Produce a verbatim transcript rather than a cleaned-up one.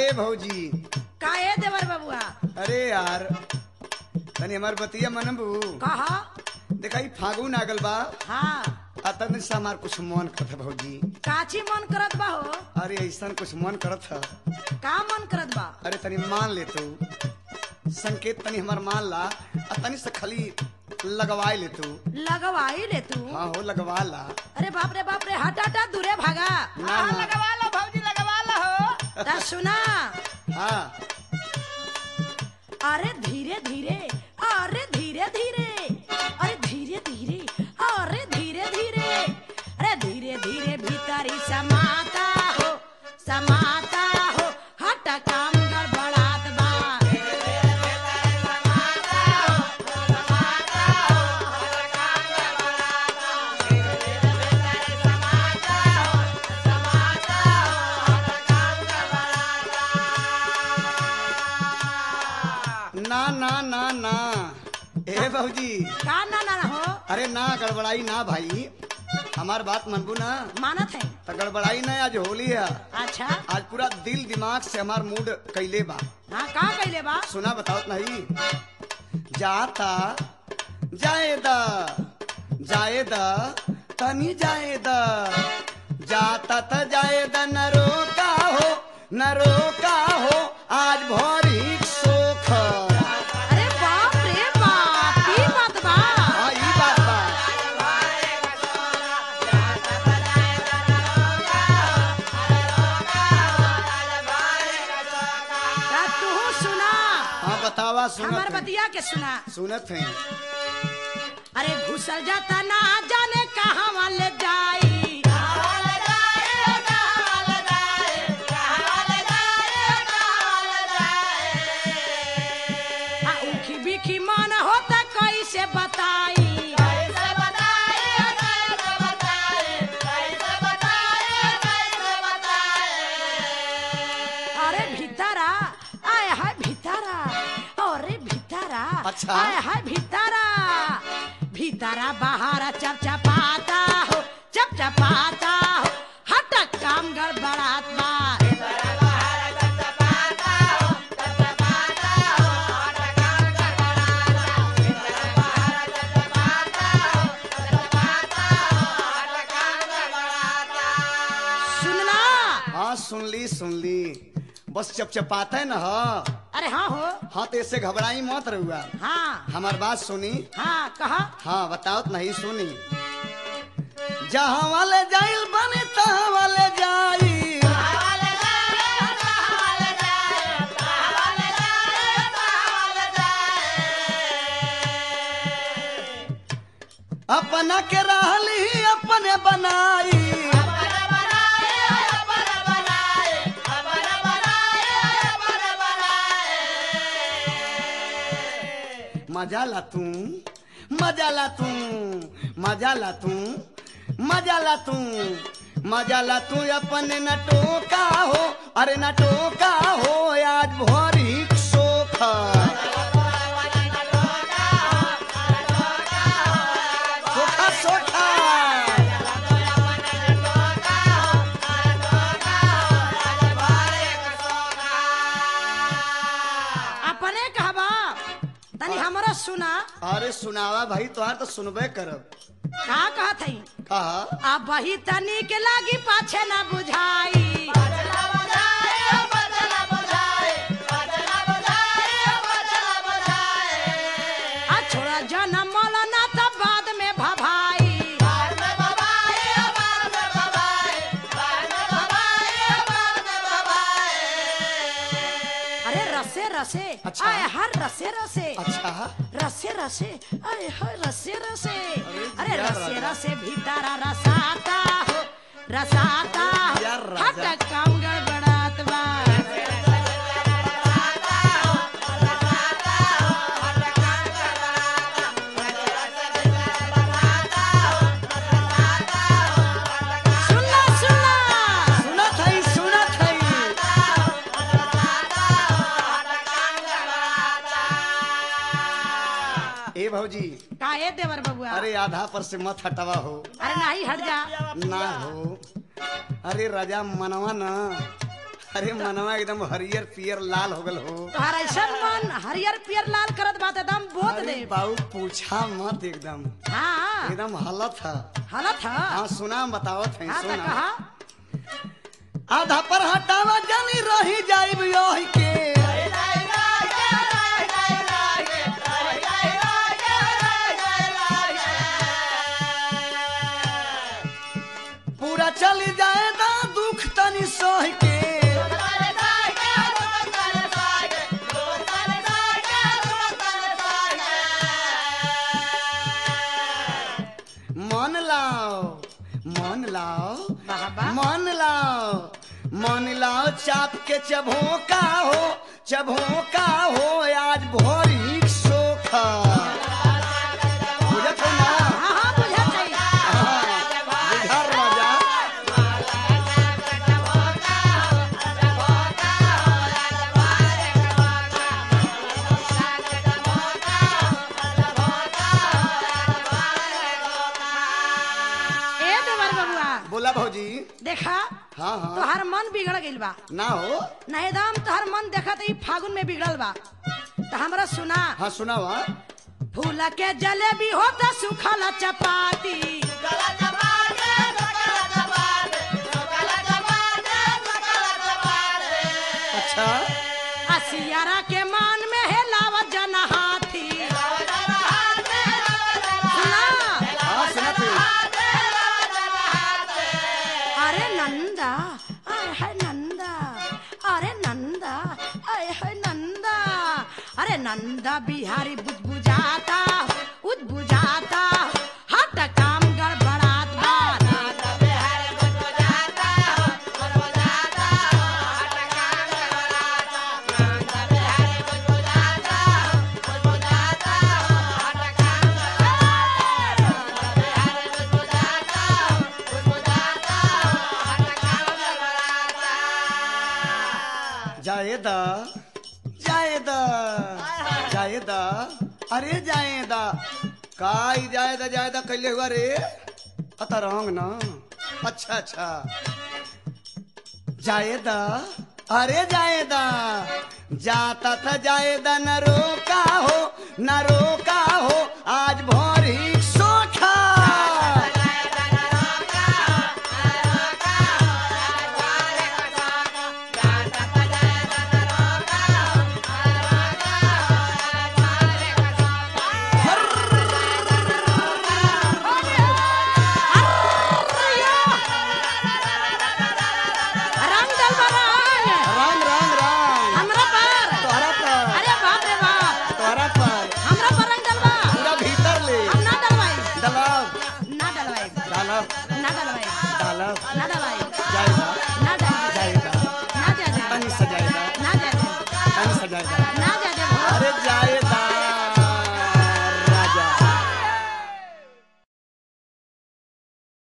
ए भौजी काहे देवर बबुआ अरे यार तनी हमार बतिया मनबू कहा देखाई फागुन आगल बा हाँ अतन से हमार कुछ मन करत है भौजी काची मन करत बा हो अरे ऐसा कुछ मन करत है का मन करत बा अरे तनी मान ले तू संकेत तनी हमार मान ला आ तनी से खाली लगवाई ले तू लगवाई ले तू हाँ हो लगवा ला अरे बाप रे बाप रे हट हटा दूरे भागा ना ना लगवा लो भौजी लगवा लो हो ता सुना हाँ अरे धीरे धीरे अरे धीरे धीरे अरे धीरे धीरे अरे धीरे धीरे अरे धीरे धीरे भीतरी समाता हो समाता हो हट काम गड़बड़ात बा ना ना ना ना ए भौजी का ना ना ना हो अरे ना गड़बड़ाई ना भाई हमार बात मनबू ना मानत है तो गड़बड़ाई ना आज होली है अच्छा आज पूरा दिल दिमाग से हमार मूड कैले बा हाँ का कैले बा सुना बताओ नहीं जाता जाएदा जाएदा तनी जाएदा जाता त जाएदा न रोका हो न रोका हो आज भोरी सोख अरे बाप रे बाप ई बात बा हाँ ई बात बा ता तू सुना हाँ बतावा हमार सुनत हैं बतिया के सुना सुनत हैं अरे घुसल जाता ना जाने कहाँ वाले जाई आ, ऊखी बिखी मन होता कैसे बताई अरे भीतरा आय हाय भीतरा अरे भीतरा अच्छा। आय हाय भीतरा भीतरा बाहर चपचपाता हो चपचपाता हो हट काम गड़बड़ात बा सुनना हाँ सुन ली सुन ली बस चपचपाता है ना हाँ अरे हाँ हो हाँ तो इससे घबराई मत रहुआ हाँ हमार बात सुनी हाँ कहा हाँ बताओ तो नहीं सुनी जहाँ वाले जाइल बने तहाँ वाले जाई अपना के रहली अपने बनाई मजा ला तू मजा ला तू मजा ला तू मजा ला तू मजा ला तू अपने नटोका हो अरे नटोका हो आज भोरी सोखा सोखा सोखा अपने कहबा तनी हमारा सुना अरे सुनावा भाई तुहार तो सुनबे करब का कहत हई कहा अब वही तनी के लागी पाछे ना बुझाई आ छोड़ा जन्म मौलाना तब बाद में भभाई अरे रसे रसे अच्छा। आए हर रसे रसे अच्छा रसे रसे अरे हर रसे रसे अरे यार रसे राजा। रसे भीतरा रसाता हो रसाता हो यार राजा। हट काम गड़बड़ात बा सुनना सुनना सुनत हई सुनत हई ए भौजी काहे देवर बबुआ अरे आधा पर से मत हटावा हो अरे नहीं हट जा ना हो अरे राजा मनवा ना अरे मनवा एकदम हरियर पियर लाल हो गल हो। तोहार ऐसा मन हरियर पियर लाल करत बात एकदम बोत अरे दे। बाबू पूछा मत एकदम हाँ एकदम हालत है। हालत है। हाँ सुना बतावत है हाँ तो सुना। कहा आधा पर हटावा जानी रही जाइब यही के पूरा चली जाए दा दुख तनी सह के मन लाओ मन लाओ बाबा मन लाओ मन लाओ चाप के चबोका हो चबोका हो आज भोरी सोखा बुझत हो ना। हाँ हाँ बुझा चाहिए। हाँ, बुझर राजा ए देवर बबुआ बोला भौजी। देखा हाँ हाँ तोहार मन बिगड़ गइल बा ना हो। ना एकदम तोहार मन देखा तो फागुन में बिगड़ल बा। तो हमरा सुना हाँ सुनावा। फूल के जलेबी होता सुखल चपाती अच्छा असियारा के मान में है लावत जन हाथी। सुना हाँ सुना तू। अरे नंदा आय है नंदा अरे नंदा आय है नंदा अरे नंदा बिहारी बुझबुझाता उद्बुझाता हट काम गड़बड़ात बा। जायदा जायदा जायदा अरे जायदा काई जायदा जायदा कैले हुआ रे अता रंग ना। अच्छा अच्छा जायदा अरे जायदा जाता था जायदा न रोका हो न रोका हो आज भोरी सोखा। रंग डलवा रंग रंग रंग रंग हमरा पर। तोहरा पर अरे बाप रे बाप तोहरा पर हमरा पर रंग डलवा। पूरा भीतर ले हम ना डलवाई डलाओ ना डलवाई डालो ना डलवाई डालो ना